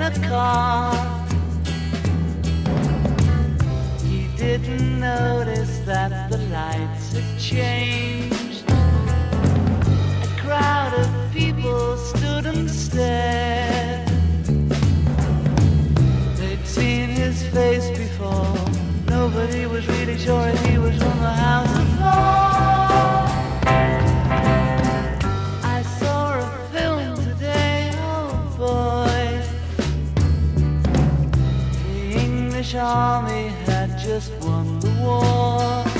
a car. He didn't notice that the lights had changed. A crowd of people stood and stared. They'd seen his face before. Nobody was really sure if he was from the House of Lords. I saw a film today, oh boy. The English army had just won the war.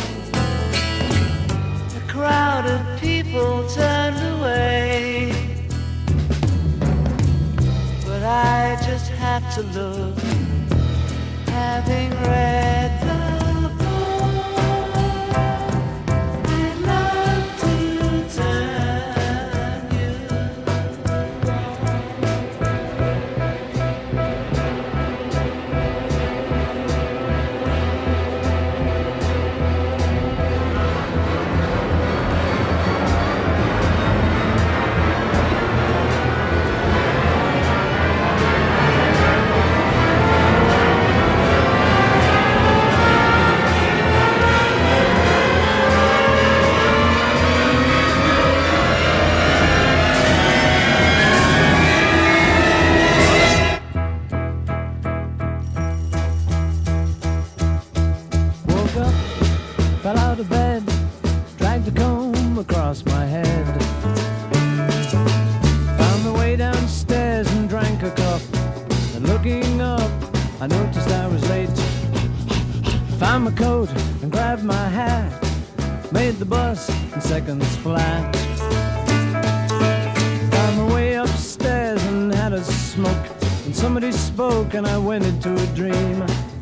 A crowd of people turned away, but I just had to look, having read the book. I'd love to turn you fell out of bed, dragged a comb across my head. Found my way downstairs and drank a cup. And looking up, I noticed I was late. Found my coat and grabbed my hat. Made the bus in seconds flat. Found my way upstairs and had a smoke. And somebody spoke and I went into a dream.